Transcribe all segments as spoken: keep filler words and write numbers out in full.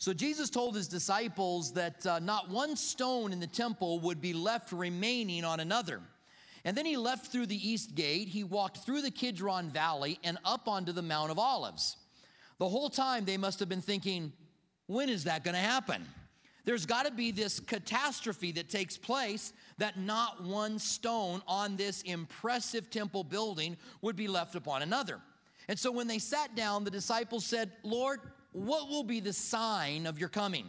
So Jesus told his disciples that uh, not one stone in the temple would be left remaining on another. And then he left through the east gate. He walked through the Kidron Valley and up onto the Mount of Olives. The whole time they must have been thinking, when is that going to happen? There's got to be this catastrophe that takes place that not one stone on this impressive temple building would be left upon another. And so when they sat down, the disciples said, Lord, what will be the sign of your coming?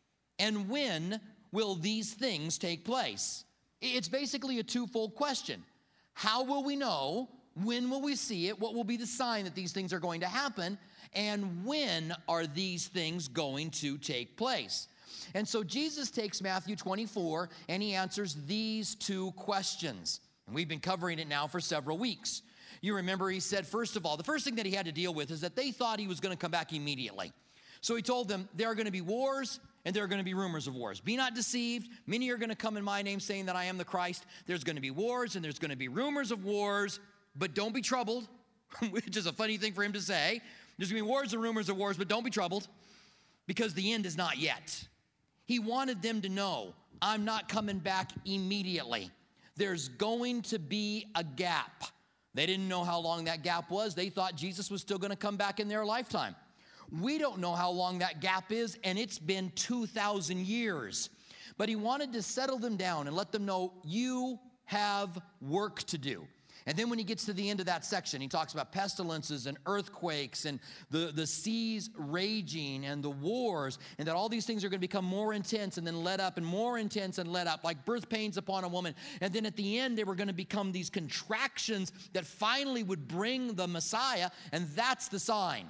And when will these things take place? It's basically a twofold question. How will we know? When will we see it? What will be the sign that these things are going to happen? And when are these things going to take place? And so Jesus takes Matthew twenty-four and he answers these two questions. And we've been covering it now for several weeks. You remember he said, first of all, the first thing that he had to deal with is that they thought he was going to come back immediately. So he told them, there are going to be wars and there are going to be rumors of wars. Be not deceived. Many are going to come in my name saying that I am the Christ. There's going to be wars and there's going to be rumors of wars, but don't be troubled, which is a funny thing for him to say. There's going to be wars and rumors of wars, but don't be troubled because the end is not yet. He wanted them to know, I'm not coming back immediately. There's going to be a gap. They didn't know how long that gap was. They thought Jesus was still going to come back in their lifetime. We don't know how long that gap is, and it's been two thousand years. But he wanted to settle them down and let them know, you have work to do. And then when he gets to the end of that section, he talks about pestilences and earthquakes and the, the seas raging and the wars, and that all these things are going to become more intense and then let up and more intense and let up, like birth pains upon a woman. And then at the end, they were going to become these contractions that finally would bring the Messiah, and that's the sign.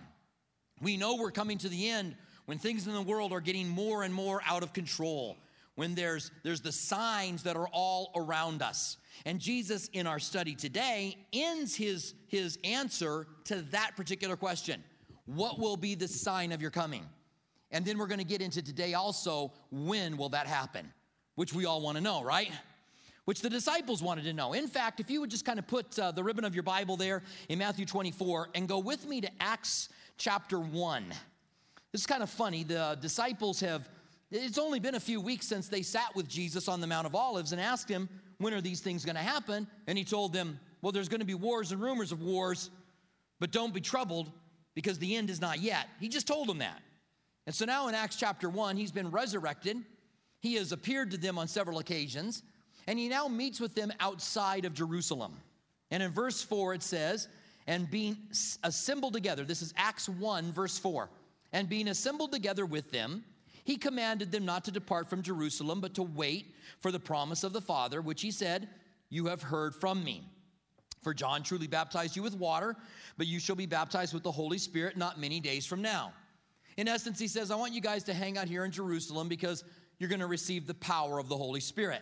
We know we're coming to the end when things in the world are getting more and more out of control, when there's, there's the signs that are all around us. And Jesus, in our study today, ends his, his answer to that particular question. What will be the sign of your coming? And then we're going to get into today also, when will that happen? Which we all want to know, right? Which the disciples wanted to know. In fact, if you would just kind of put uh, the ribbon of your Bible there in Matthew twenty-four and go with me to Acts chapter one. This is kind of funny. The disciples have, it's only been a few weeks since they sat with Jesus on the Mount of Olives and asked him, when are these things going to happen? And he told them, well, there's going to be wars and rumors of wars, but don't be troubled because the end is not yet. He just told them that. And so now in Acts chapter one, he's been resurrected. He has appeared to them on several occasions, and he now meets with them outside of Jerusalem. And in verse four, it says, and being assembled together, this is Acts one, verse four, and being assembled together with them, he commanded them not to depart from Jerusalem, but to wait for the promise of the Father, which he said, you have heard from me. For John truly baptized you with water, but you shall be baptized with the Holy Spirit not many days from now. In essence, he says, I want you guys to hang out here in Jerusalem because you're going to receive the power of the Holy Spirit.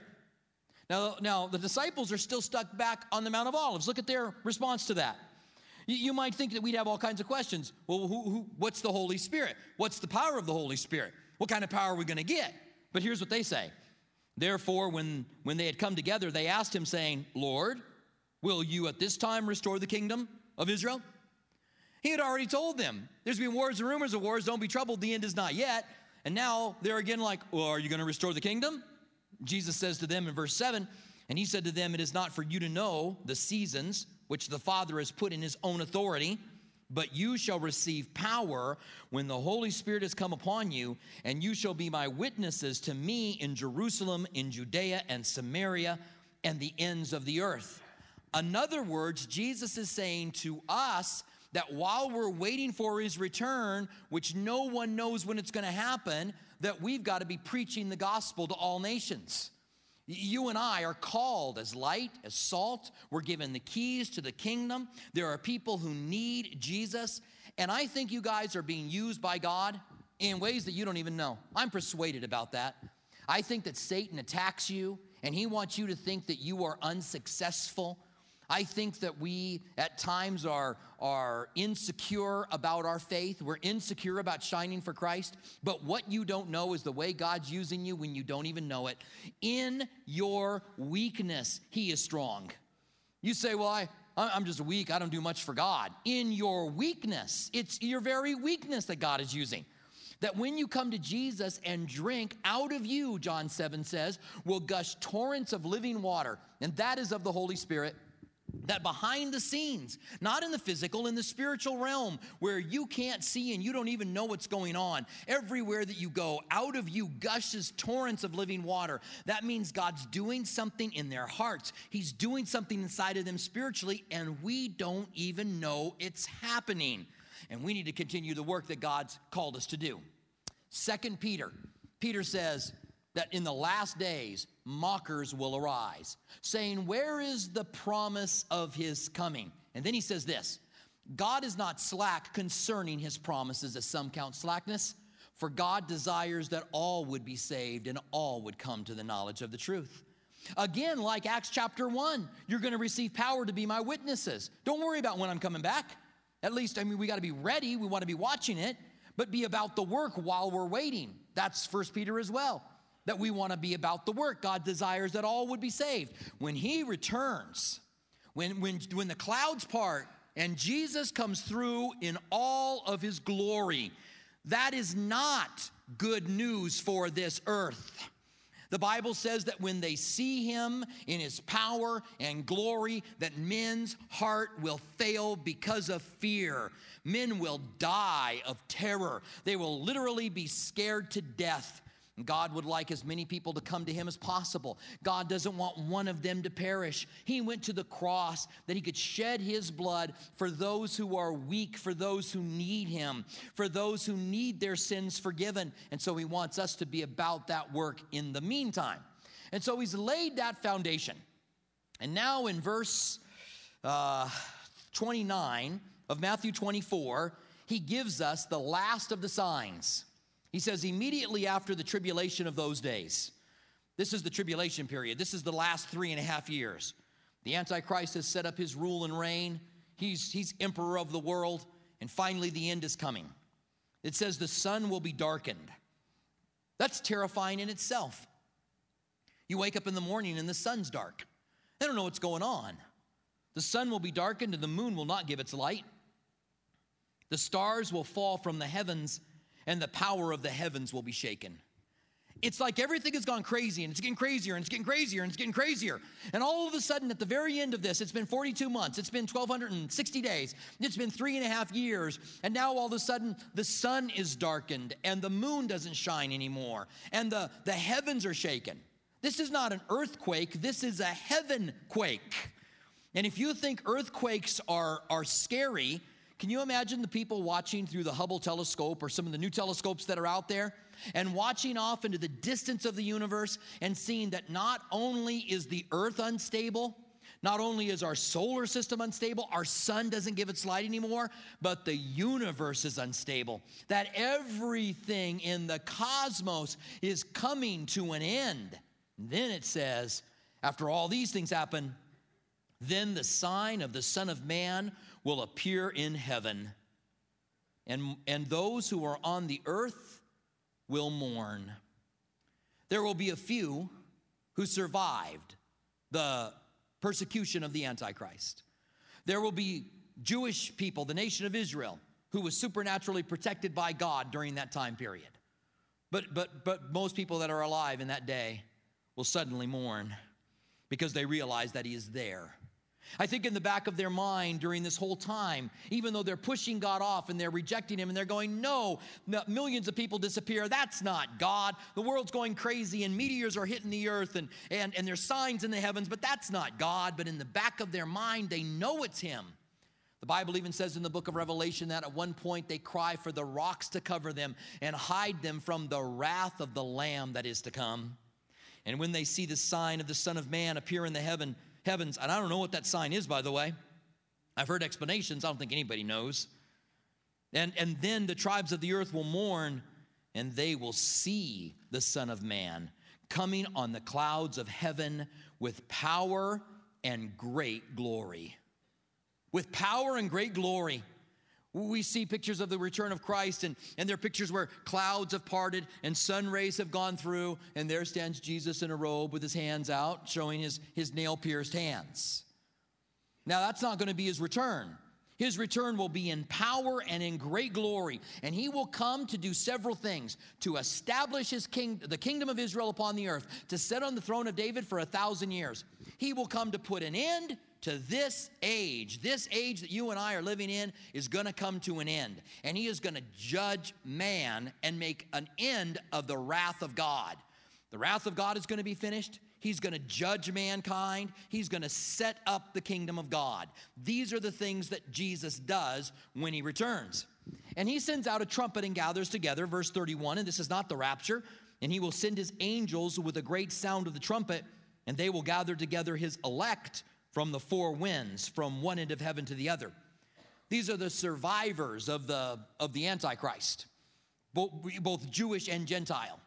Now, now, the disciples are still stuck back on the Mount of Olives. Look at their response to that. You, you might think that we'd have all kinds of questions. Well, who, who, what's the Holy Spirit? What's the power of the Holy Spirit? What kind of power are we going to get? But here's what they say. Therefore, when, when they had come together, they asked him, saying, Lord, will you at this time restore the kingdom of Israel? He had already told them, there's been wars and rumors of wars. Don't be troubled. The end is not yet. And now they're again like, well, are you going to restore the kingdom? Jesus says to them in verse seven, and he said to them, it is not for you to know the seasons which the Father has put in his own authority, but you shall receive power when the Holy Spirit has come upon you, and you shall be my witnesses to me in Jerusalem, in Judea and Samaria, and the ends of the earth. In other words, Jesus is saying to us that while we're waiting for his return, which no one knows when it's going to happen, that we've got to be preaching the gospel to all nations. You and I are called as light, as salt. We're given the keys to the kingdom. There are people who need Jesus. And I think you guys are being used by God in ways that you don't even know. I'm persuaded about that. I think that Satan attacks you, and he wants you to think that you are unsuccessful. I think that we at times are, are insecure about our faith. We're insecure about shining for Christ. But what you don't know is the way God's using you when you don't even know it. In your weakness, he is strong. You say, well, I, I'm just weak. I don't do much for God. In your weakness, it's your very weakness that God is using. That when you come to Jesus and drink, out of you, John seven says, will gush torrents of living water, and that is of the Holy Spirit. That behind the scenes, not in the physical, in the spiritual realm, where you can't see and you don't even know what's going on, everywhere that you go, out of you gushes torrents of living water. That means God's doing something in their hearts. He's doing something inside of them spiritually, and we don't even know it's happening. And we need to continue the work that God's called us to do. Second Peter, Peter says that in the last days, mockers will arise, saying, where is the promise of his coming? And then he says this, God is not slack concerning his promises, as some count slackness, for God desires that all would be saved and all would come to the knowledge of the truth. Again, like Acts chapter one, you're going to receive power to be my witnesses. Don't worry about when I'm coming back. At least, I mean, we got to be ready. We want to be watching it, but be about the work while we're waiting. That's First Peter as well, that we want to be about the work. God desires that all would be saved. When he returns, when, when, when the clouds part and Jesus comes through in all of his glory, that is not good news for this earth. The Bible says that when they see him in his power and glory, that men's heart will fail because of fear. Men will die of terror. They will literally be scared to death. God would like as many people to come to him as possible. God doesn't want one of them to perish. He went to the cross that he could shed his blood for those who are weak, for those who need him, for those who need their sins forgiven. And so he wants us to be about that work in the meantime. And so he's laid that foundation. And now in verse uh, twenty-nine of Matthew twenty-four, he gives us the last of the signs. He says, immediately after the tribulation of those days, this is the tribulation period. This is the last three and a half years. The Antichrist has set up his rule and reign. He's, he's emperor of the world. And finally, the end is coming. It says the sun will be darkened. That's terrifying in itself. You wake up in the morning and the sun's dark. I don't know what's going on. The sun will be darkened and the moon will not give its light. The stars will fall from the heavens and the power of the heavens will be shaken. It's like everything has gone crazy, and it's getting crazier, and it's getting crazier, and it's getting crazier. And all of a sudden, at the very end of this, it's been forty-two months, it's been twelve sixty days, it's been three and a half years, and now all of a sudden, the sun is darkened, and the moon doesn't shine anymore, and the, the heavens are shaken. This is not an earthquake, this is a heaven quake. And if you think earthquakes are, are scary, can you imagine the people watching through the Hubble telescope or some of the new telescopes that are out there and watching off into the distance of the universe and seeing that not only is the earth unstable, not only is our solar system unstable, our sun doesn't give its light anymore, but the universe is unstable, that everything in the cosmos is coming to an end. And then it says, after all these things happen, then the sign of the Son of Man will appear in heaven, and, and those who are on the earth will mourn. There will be a few who survived the persecution of the Antichrist. There will be Jewish people, the nation of Israel, who was supernaturally protected by God during that time period. But, but, but most people that are alive in that day will suddenly mourn because they realize that he is there. I think in the back of their mind during this whole time, even though they're pushing God off and they're rejecting him and they're going, no, millions of people disappear. That's not God. The world's going crazy and meteors are hitting the earth and, and, and there's signs in the heavens, but that's not God. But in the back of their mind, they know it's him. The Bible even says in the book of Revelation that at one point they cry for the rocks to cover them and hide them from the wrath of the Lamb that is to come. And when they see the sign of the Son of Man appear in the heaven, heavens, and I don't know what that sign is, by the way. I've heard explanations. I don't think anybody knows. And, and then the tribes of the earth will mourn, and they will see the Son of Man coming on the clouds of heaven with power and great glory. With power and great glory. We see pictures of the return of Christ, and, and there are pictures where clouds have parted and sun rays have gone through, and there stands Jesus in a robe with his hands out, showing his, his nail-pierced hands. Now, that's not going to be his return. His return will be in power and in great glory, and he will come to do several things: to establish his king, the kingdom of Israel upon the earth, to sit on the throne of David for a thousand years. He will come to put an end to this age. This age that you and I are living in is going to come to an end, and he is going to judge man and make an end of the wrath of God. The wrath of God is going to be finished. He's going to judge mankind. He's going to set up the kingdom of God. These are the things that Jesus does when he returns. And he sends out a trumpet and gathers together, verse thirty-one, and this is not the rapture. And he will send his angels with a great sound of the trumpet, and they will gather together his elect from the four winds, from one end of heaven to the other. These are the survivors of the, of the Antichrist, both, both Jewish and Gentile.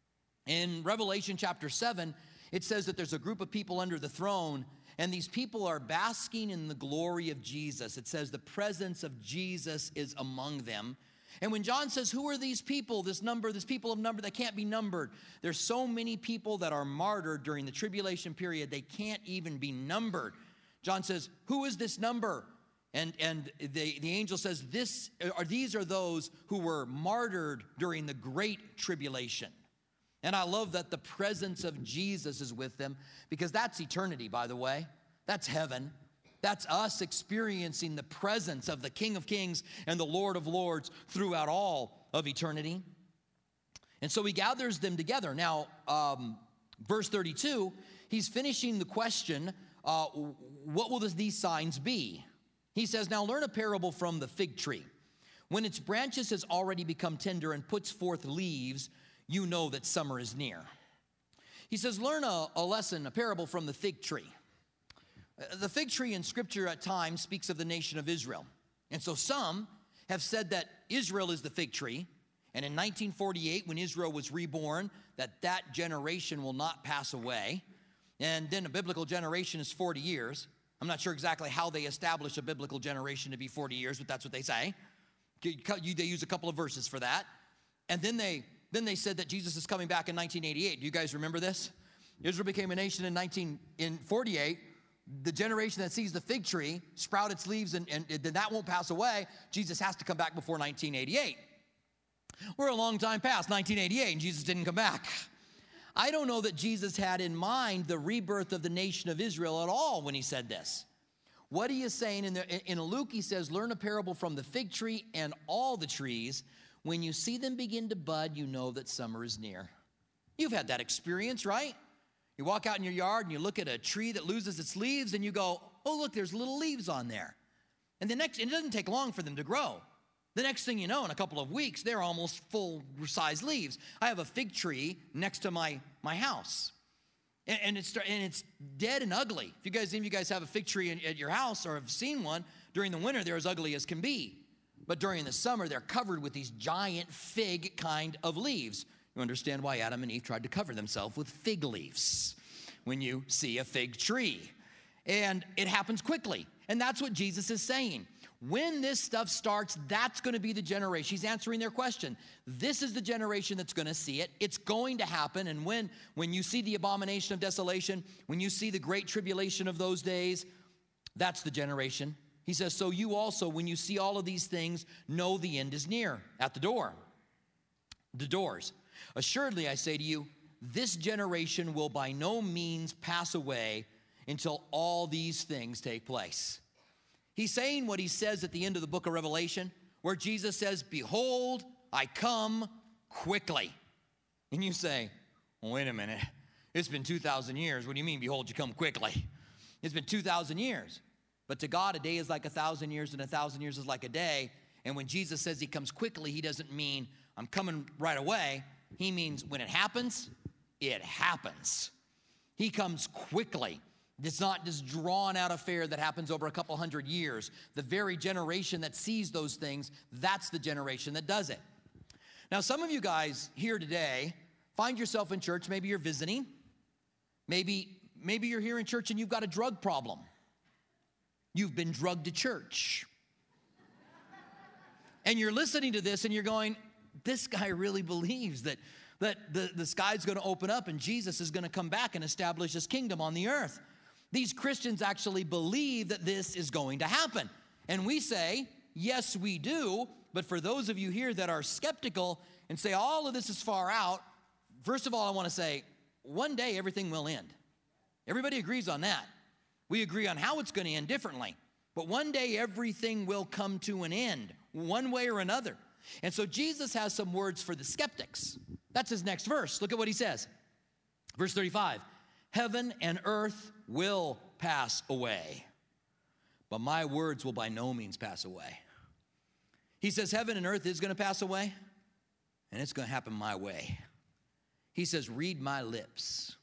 In Revelation chapter seven, it says that there's a group of people under the throne, and these people are basking in the glory of Jesus. It says the presence of Jesus is among them. And when John says, who are these people, this number, this people of number that can't be numbered? There's so many people that are martyred during the tribulation period, they can't even be numbered. John says, who is this number? And, and the, the angel says, this, or these are those who were martyred during the great tribulation. And I love that the presence of Jesus is with them, because that's eternity, by the way. That's heaven. That's us experiencing the presence of the King of Kings and the Lord of Lords throughout all of eternity. And so he gathers them together. Now, um, verse thirty-two, he's finishing the question, uh, what will this, these signs be? He says, now learn a parable from the fig tree. When its branches has already become tender and puts forth leaves, you know that summer is near. He says, learn a, a lesson, a parable from the fig tree. The fig tree in Scripture at times speaks of the nation of Israel. And so some have said that Israel is the fig tree, and in nineteen forty-eight, when Israel was reborn, that that generation will not pass away. And then a biblical generation is forty years. I'm not sure exactly how they establish a biblical generation to be forty years, but that's what they say. They use a couple of verses for that. And then they Then they said that Jesus is coming back in nineteen eighty-eight. Do you guys remember this? Israel became a nation in nineteen forty-eight. The generation that sees the fig tree sprout its leaves and, and, and that won't pass away. Jesus has to come back before nineteen eighty-eight. We're a long time past nineteen eighty-eight, and Jesus didn't come back. I don't know that Jesus had in mind the rebirth of the nation of Israel at all when he said this. What he is saying in, the, in Luke, he says, learn a parable from the fig tree and all the trees. When you see them begin to bud, you know that summer is near. You've had that experience, right? You walk out in your yard and you look at a tree that loses its leaves and you go, oh, look, there's little leaves on there. And the next, it doesn't take long for them to grow. The next thing you know, in a couple of weeks, they're almost full-size leaves. I have a fig tree next to my, my house. And, and, it's, and it's dead and ugly. If you guys, any of you guys have a fig tree in, at your house or have seen one, during the winter, they're as ugly as can be. But during the summer, they're covered with these giant fig kind of leaves. You understand why Adam and Eve tried to cover themselves with fig leaves when you see a fig tree. And it happens quickly. And that's what Jesus is saying. When this stuff starts, that's going to be the generation. He's answering their question. This is the generation that's going to see it. It's going to happen. And when, when you see the abomination of desolation, when you see the great tribulation of those days, that's the generation. He says, so you also, when you see all of these things, know the end is near, at the door, the doors. Assuredly, I say to you, this generation will by no means pass away until all these things take place. He's saying what he says at the end of the book of Revelation, where Jesus says, behold, I come quickly. And you say, well, wait a minute, it's been two thousand years. What do you mean, behold, you come quickly? It's been two thousand years. But to God, a day is like a thousand years, and a thousand years is like a day. And when Jesus says he comes quickly, he doesn't mean I'm coming right away. He means when it happens, it happens. He comes quickly. It's not this drawn-out affair that happens over a couple hundred years. The very generation that sees those things, that's the generation that does it. Now, some of you guys here today find yourself in church. Maybe you're visiting. Maybe, maybe you're here in church and you've got a drug problem. You've been drugged to church. And you're listening to this and you're going, this guy really believes that, that the, the sky's going to open up and Jesus is going to come back and establish his kingdom on the earth. These Christians actually believe that this is going to happen. And we say, yes, we do. But for those of you here that are skeptical and say all of this is far out, first of all, I want to say, one day everything will end. Everybody agrees on that. We agree on how it's going to end differently. But one day everything will come to an end, one way or another. And so Jesus has some words for the skeptics. That's his next verse. Look at what he says. Verse thirty-five, heaven and earth will pass away, but my words will by no means pass away. He says heaven and earth is going to pass away, and it's going to happen my way. He says, read my lips.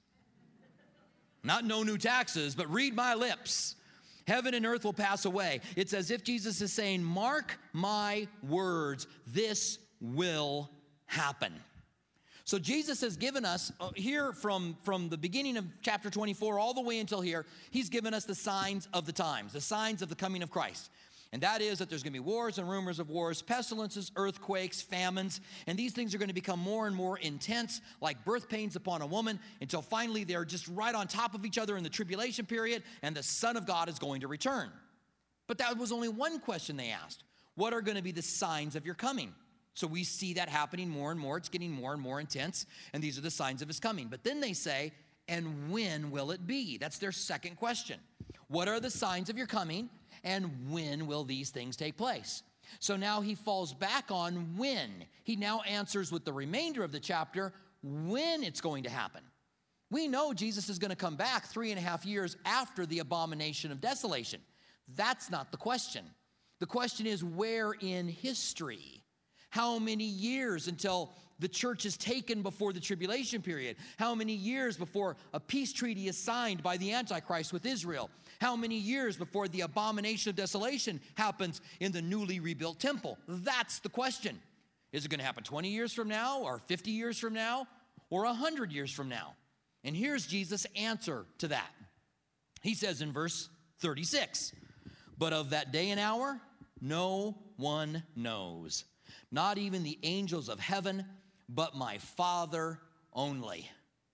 Not no new taxes, but read my lips. Heaven and earth will pass away. It's as if Jesus is saying, mark my words, this will happen. So Jesus has given us, uh, here from, from the beginning of chapter twenty-four all the way until here, he's given us the signs of the times, the signs of the coming of Christ. And that is that there's going to be wars and rumors of wars, pestilences, earthquakes, famines, and these things are going to become more and more intense, like birth pains upon a woman, until finally they're just right on top of each other in the tribulation period, and the Son of God is going to return. But that was only one question they asked. What are going to be the signs of your coming? So we see that happening more and more. It's getting more and more intense, and these are the signs of his coming. But then they say, and when will it be? That's their second question. What are the signs of your coming, and when will these things take place? So now he falls back on when. He now answers with the remainder of the chapter when it's going to happen. We know Jesus is going to come back three and a half years after the abomination of desolation. That's not the question. The question is, where in history? How many years until the church is taken before the tribulation period? How many years before a peace treaty is signed by the Antichrist with Israel? How many years before the abomination of desolation happens in the newly rebuilt temple? That's the question. Is it going to happen twenty years from now, or fifty years from now, or one hundred years from now? And here's Jesus' answer to that. He says in verse thirty-six, but of that day and hour, no one knows. Not even the angels of heaven, but my Father only.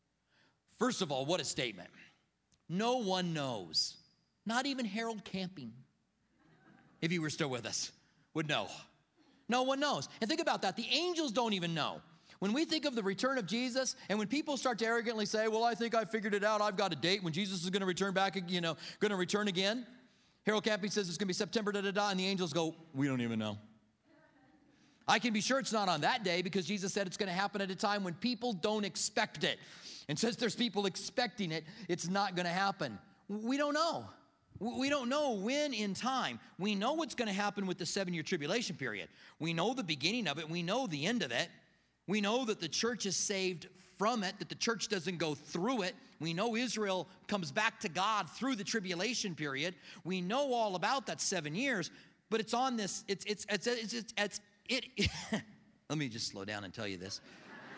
First of all, what a statement. No one knows. Not even Harold Camping, if he were still with us, would know. No one knows. And think about that. The angels don't even know. When we think of the return of Jesus, and when people start to arrogantly say, well, I think I figured it out. I've got a date when Jesus is going to return back, you know, going to return again. Harold Camping says it's going to be September, da-da-da, and the angels go, we don't even know. I can be sure it's not on that day because Jesus said it's going to happen at a time when people don't expect it. And since there's people expecting it, it's not going to happen. We don't know. We don't know when in time. We know what's going to happen with the seven-year tribulation period. We know the beginning of it. We know the end of it. We know that the church is saved from it, that the church doesn't go through it. We know Israel comes back to God through the tribulation period. We know all about that seven years, but it's on this, it's, it's, it's, it's, it's, it's It, let me just slow down and tell you this.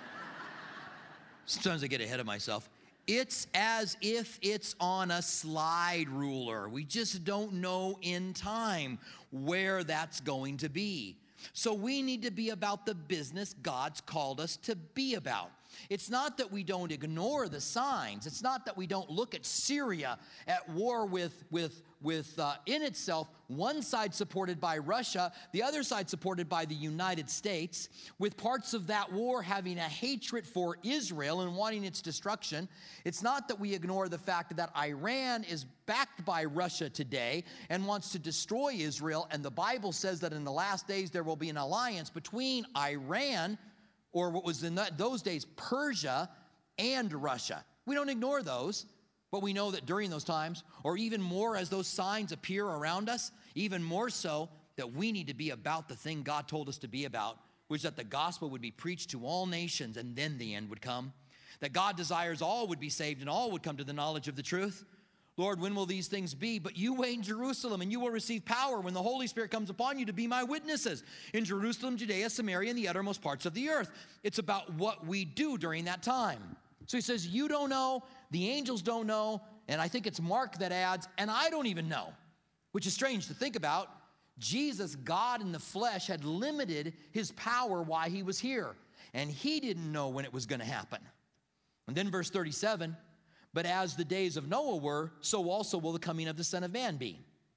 Sometimes I get ahead of myself. It's as if it's on a slide ruler. We just don't know in time where that's going to be. So we need to be about the business God's called us to be about. It's not that we don't ignore the signs. It's not that we don't look at Syria at war with, with, with uh, in itself, one side supported by Russia, the other side supported by the United States, with parts of that war having a hatred for Israel and wanting its destruction. It's not that we ignore the fact that Iran is backed by Russia today and wants to destroy Israel, and the Bible says that in the last days there will be an alliance between Iran, or what was in those days, Persia and Russia. We don't ignore those, but we know that during those times, or even more as those signs appear around us, even more so that we need to be about the thing God told us to be about, which is that the gospel would be preached to all nations and then the end would come. That God desires all would be saved and all would come to the knowledge of the truth. Lord, when will these things be? But you wait in Jerusalem, and you will receive power when the Holy Spirit comes upon you to be my witnesses in Jerusalem, Judea, Samaria, and the uttermost parts of the earth. It's about what we do during that time. So he says, you don't know, the angels don't know, and I think it's Mark that adds, and I don't even know, which is strange to think about. Jesus, God in the flesh, had limited his power while he was here, and he didn't know when it was going to happen. And then verse thirty-seven, but as the days of Noah were, so also will the coming of the Son of Man be.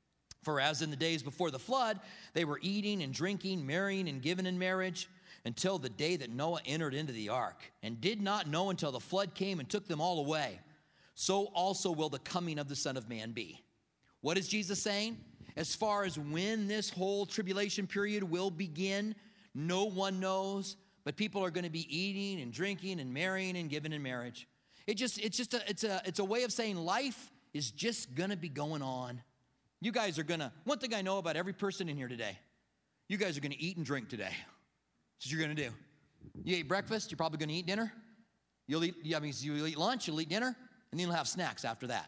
For as in the days before the flood, they were eating and drinking, marrying and giving in marriage, until the day that Noah entered into the ark, and did not know until the flood came and took them all away. So also will the coming of the Son of Man be. What is Jesus saying? As far as when this whole tribulation period will begin, no one knows, but people are going to be eating and drinking and marrying and giving in marriage. It just, it's just a, it's a, it's a way of saying life is just going to be going on. You guys are going to, one thing I know about every person in here today, you guys are going to eat and drink today. That's what you're going to do. You ate breakfast, you're probably going to eat dinner. You'll eat, I mean, you'll eat lunch, you'll eat dinner, and then you'll have snacks after that.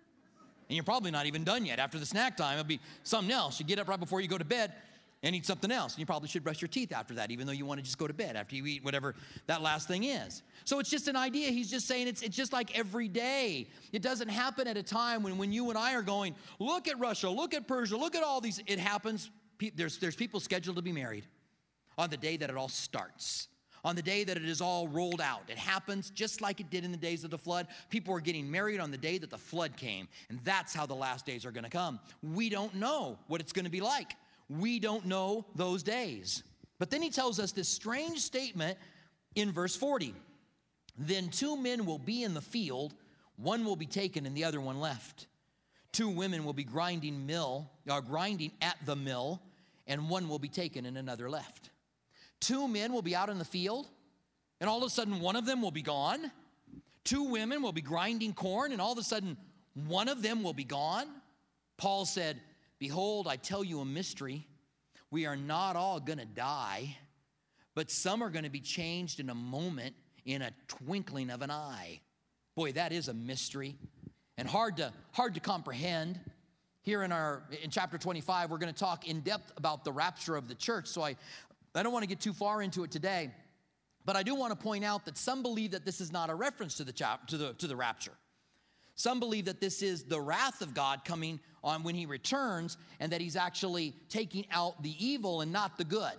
And you're probably not even done yet. After the snack time, it'll be something else. You get up right before you go to bed and eat something else. And you probably should brush your teeth after that, even though you want to just go to bed after you eat whatever that last thing is. So it's just an idea. He's just saying it's, it's just like every day. It doesn't happen at a time when, when you and I are going, look at Russia, look at Persia, look at all these. It happens. There's, there's people scheduled to be married on the day that it all starts, on the day that it is all rolled out. It happens just like it did in the days of the flood. People are getting married on the day that the flood came, and that's how the last days are going to come. We don't know what it's going to be like. We don't know those days. But then he tells us this strange statement in verse forty. Then two men will be in the field, one will be taken and the other one left. Two women will be grinding mill, or grinding at the mill, and one will be taken and another left. Two men will be out in the field, and all of a sudden one of them will be gone. Two women will be grinding corn, and all of a sudden one of them will be gone. Paul said, behold, I tell you a mystery. We are not all going to die, but some are going to be changed in a moment, in a twinkling of an eye. Boy, that is a mystery and hard to hard to comprehend. Here in our in chapter twenty-five, we're going to talk in depth about the rapture of the church. So I, I don't want to get too far into it today, but I do want to point out that some believe that this is not a reference to the chap, to the to the rapture. Some believe that this is the wrath of God coming on when he returns, and that he's actually taking out the evil and not the good.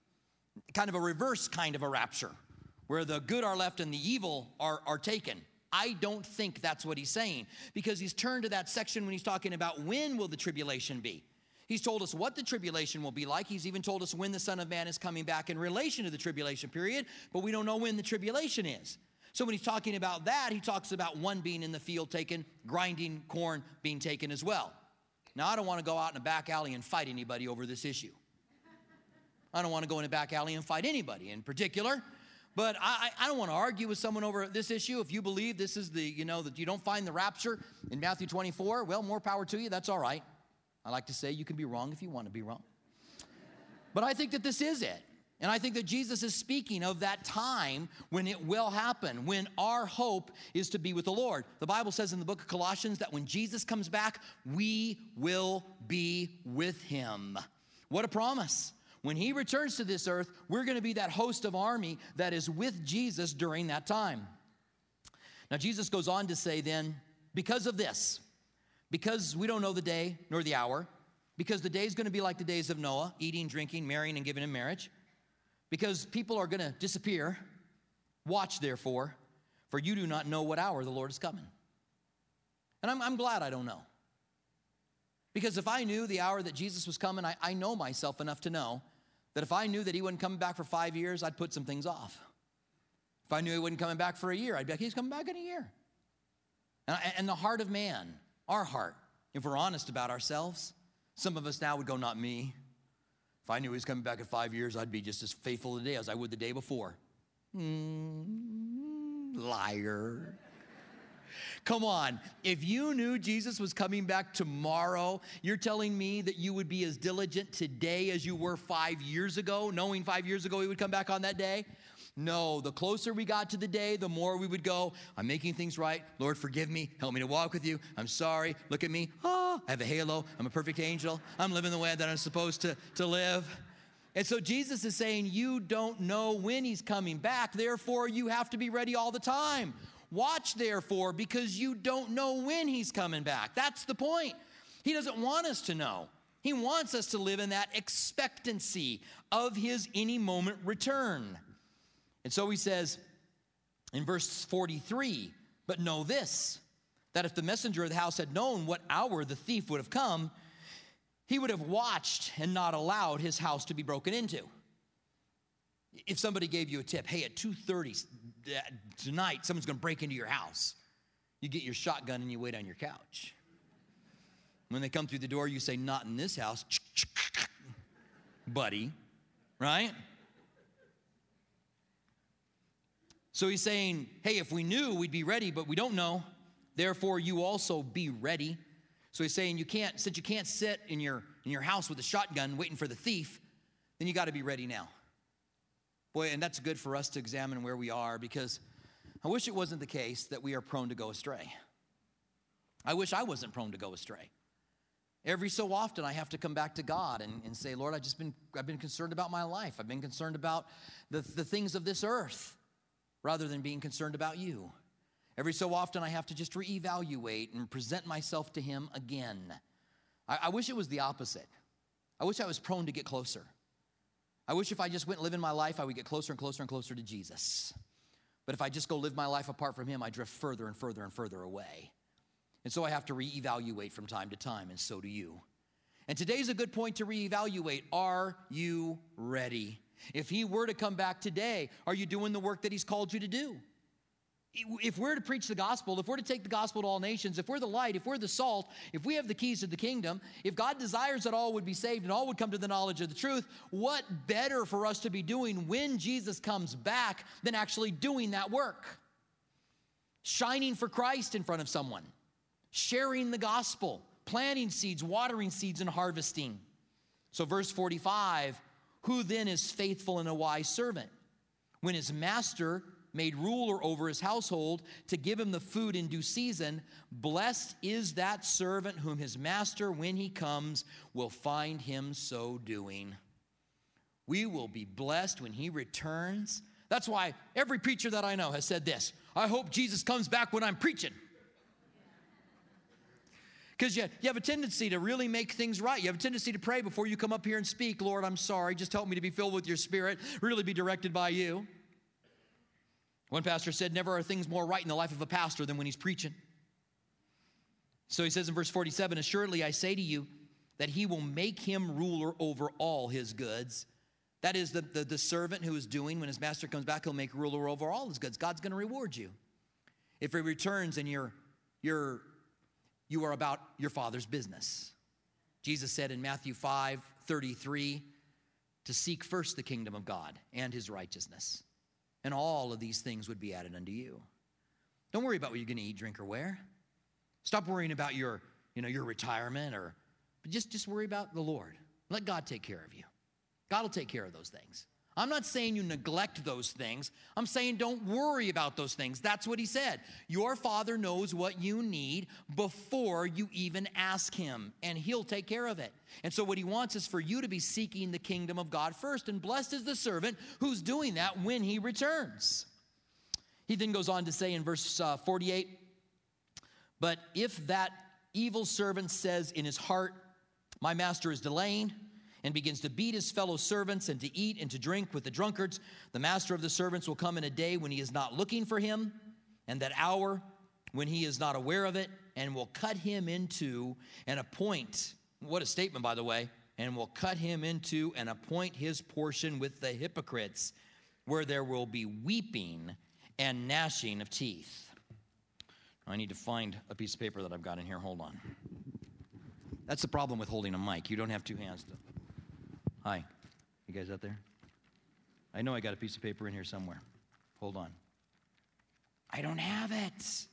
Kind of a reverse kind of a rapture, where the good are left and the evil are, are taken. I don't think that's what he's saying, because he's turned to that section when he's talking about when will the tribulation be. He's told us what the tribulation will be like. He's even told us when the Son of Man is coming back in relation to the tribulation period, but we don't know when the tribulation is. So when he's talking about that, he talks about one being in the field taken, grinding corn being taken as well. Now, I don't want to go out in a back alley and fight anybody over this issue. I don't want to go in a back alley and fight anybody in particular. But I, I don't want to argue with someone over this issue. If you believe this is the, you know, that you don't find the rapture in Matthew twenty-four, well, more power to you. That's all right. I like to say you can be wrong if you want to be wrong. But I think that this is it. And I think that Jesus is speaking of that time when it will happen, when our hope is to be with the Lord. The Bible says in the book of Colossians that when Jesus comes back, we will be with him. What a promise. When he returns to this earth, we're going to be that host of army that is with Jesus during that time. Now, Jesus goes on to say then, because of this, because we don't know the day nor the hour, because the day is going to be like the days of Noah, eating, drinking, marrying, and giving in marriage, because people are going to disappear, watch therefore, for you do not know what hour the Lord is coming. And I'm, I'm glad I don't know. Because if I knew the hour that Jesus was coming, I, I know myself enough to know that if I knew that he wasn't coming back for five years, I'd put some things off. If I knew he wasn't coming back for a year, I'd be like, he's coming back in a year. And, I, and the heart of man, our heart, if we're honest about ourselves, some of us now would go, not me. If I knew he was coming back in five years, I'd be just as faithful today as I would the day before. Mm, liar. Come on, if you knew Jesus was coming back tomorrow, you're telling me that you would be as diligent today as you were five years ago, knowing five years ago he would come back on that day? No, the closer we got to the day, the more we would go, I'm making things right. Lord, forgive me. Help me to walk with you. I'm sorry. Look at me. Oh, I have a halo. I'm a perfect angel. I'm living the way that I'm supposed to, to live. And so Jesus is saying you don't know when he's coming back. Therefore, you have to be ready all the time. Watch, therefore, because you don't know when he's coming back. That's the point. He doesn't want us to know. He wants us to live in that expectancy of his any moment return. And so he says in verse forty-three, but know this, that if the messenger of the house had known what hour the thief would have come, he would have watched and not allowed his house to be broken into. If somebody gave you a tip, hey, at two thirty tonight, someone's going to break into your house. You get your shotgun and you wait on your couch. When they come through the door, you say, not in this house, buddy, right? So he's saying, hey, if we knew, we'd be ready, but we don't know. Therefore, you also be ready. So he's saying, you can't, since you can't sit in your, in your house with a shotgun waiting for the thief, then you got to be ready now. Boy, and that's good for us to examine where we are, because I wish it wasn't the case that we are prone to go astray. I wish I wasn't prone to go astray. Every so often I have to come back to God and, and say, Lord, I've just been, I've been concerned about my life. I've been concerned about the, the things of this earth rather than being concerned about you. Every so often I have to just reevaluate and present myself to him again. I, I wish it was the opposite. I wish I was prone to get closer. I wish if I just went and lived in my life, I would get closer and closer and closer to Jesus. But if I just go live my life apart from him, I drift further and further and further away. And so I have to reevaluate from time to time, and so do you. And today's a good point to reevaluate. Are you ready? If he were to come back today, are you doing the work that he's called you to do? If we're to preach the gospel, if we're to take the gospel to all nations, if we're the light, if we're the salt, if we have the keys to the kingdom, if God desires that all would be saved and all would come to the knowledge of the truth, what better for us to be doing when Jesus comes back than actually doing that work? Shining for Christ in front of someone, sharing the gospel, planting seeds, watering seeds, and harvesting. So verse forty-five, who then is faithful and a wise servant? When his master made ruler over his household to give him the food in due season, blessed is that servant whom his master, when he comes, will find him so doing. We will be blessed when he returns. That's why every preacher that I know has said this: I hope Jesus comes back when I'm preaching. Because you, you have a tendency to really make things right. You have a tendency to pray before you come up here and speak. Lord, I'm sorry. Just help me to be filled with your Spirit. Really be directed by you. One pastor said, never are things more right in the life of a pastor than when he's preaching. So he says in verse forty-seven, assuredly I say to you that he will make him ruler over all his goods. That is the, the, the servant who is doing, when his master comes back, he'll make ruler over all his goods. God's going to reward you. If he returns and you're, you're, you are about your Father's business. Jesus said in Matthew five thirty-three, to seek first the kingdom of God and his righteousness, and all of these things would be added unto you. Don't worry about what you're going to eat, drink, or wear. Stop worrying about your, you know, your retirement, or but just, just worry about the Lord. Let God take care of you. God will take care of those things. I'm not saying you neglect those things. I'm saying don't worry about those things. That's what he said. Your Father knows what you need before you even ask him, and he'll take care of it. And so what he wants is for you to be seeking the kingdom of God first, and blessed is the servant who's doing that when he returns. He then goes on to say in verse uh, forty-eight, but if that evil servant says in his heart, my master is delaying, and begins to beat his fellow servants and to eat and to drink with the drunkards, the master of the servants will come in a day when he is not looking for him, and that hour when he is not aware of it, and will cut him into and appoint, what a statement, by the way, and will cut him into and appoint his portion with the hypocrites, where there will be weeping and gnashing of teeth. I need to find a piece of paper that I've got in here. Hold on. That's the problem with holding a mic. You don't have two hands to... Hi, you guys out there? I know I got a piece of paper in here somewhere. Hold on. I don't have it.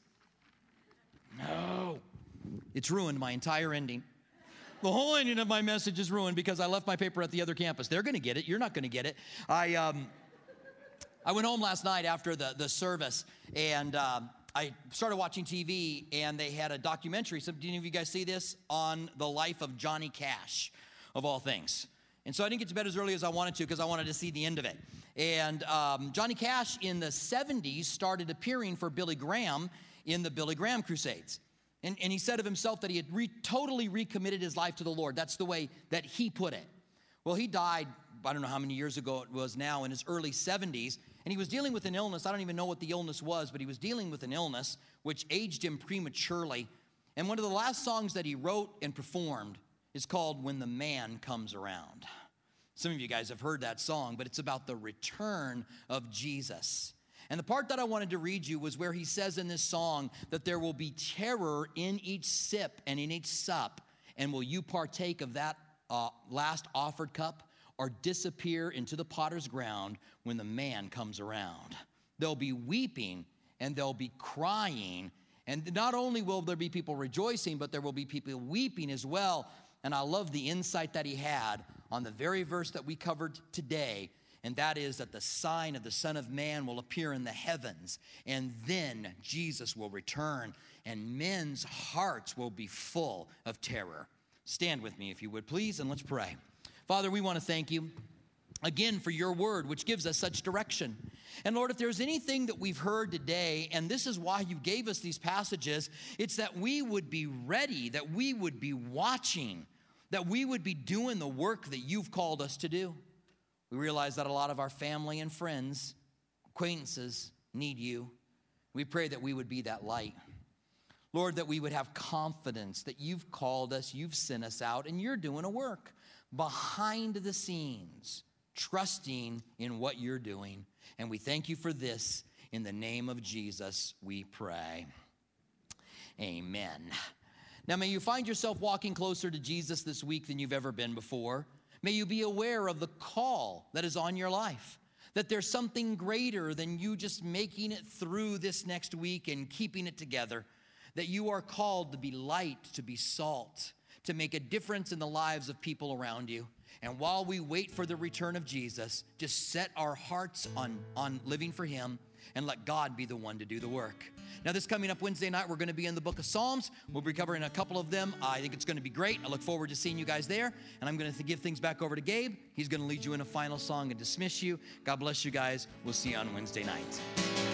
No. It's ruined my entire ending. The whole ending of my message is ruined because I left my paper at the other campus. They're going to get it. You're not going to get it. I um, I went home last night after the, the service, and um, I started watching T V, and they had a documentary. So, did any of you guys see this? On the life of Johnny Cash, of all things. And so I didn't get to bed as early as I wanted to because I wanted to see the end of it. And um, Johnny Cash in the seventies started appearing for Billy Graham in the Billy Graham Crusades. And, and he said of himself that he had re- totally recommitted his life to the Lord. That's the way that he put it. Well, he died, I don't know how many years ago it was now, in his early seventies. And he was dealing with an illness. I don't even know what the illness was, but he was dealing with an illness which aged him prematurely. And one of the last songs that he wrote and performed is called When the Man Comes Around. Some of you guys have heard that song, but it's about the return of Jesus. And the part that I wanted to read you was where he says in this song that there will be terror in each sip and in each sup. And will you partake of that uh, last offered cup or disappear into the potter's ground when the man comes around? There'll be weeping and there'll be crying. And not only will there be people rejoicing, but there will be people weeping as well. And I love the insight that he had on the very verse that we covered today. And that is that the sign of the Son of Man will appear in the heavens. And then Jesus will return. And men's hearts will be full of terror. Stand with me if you would, please, and let's pray. Father, we want to thank you again for your word, which gives us such direction. And Lord, if there's anything that we've heard today, and this is why you gave us these passages, it's that we would be ready, that we would be watching, that we would be doing the work that you've called us to do. We realize that a lot of our family and friends, acquaintances, need you. We pray that we would be that light. Lord, that we would have confidence that you've called us, you've sent us out, and you're doing a work behind the scenes, trusting in what you're doing. And we thank you for this. In the name of Jesus, we pray. Amen. Now, may you find yourself walking closer to Jesus this week than you've ever been before. May you be aware of the call that is on your life, that there's something greater than you just making it through this next week and keeping it together, that you are called to be light, to be salt, to make a difference in the lives of people around you. And while we wait for the return of Jesus, just set our hearts on, on living for him and let God be the one to do the work. Now, this coming up Wednesday night, we're going to be in the book of Psalms. We'll be covering a couple of them. I think it's going to be great. I look forward to seeing you guys there. And I'm going to give things back over to Gabe. He's going to lead you in a final song and dismiss you. God bless you guys. We'll see you on Wednesday night.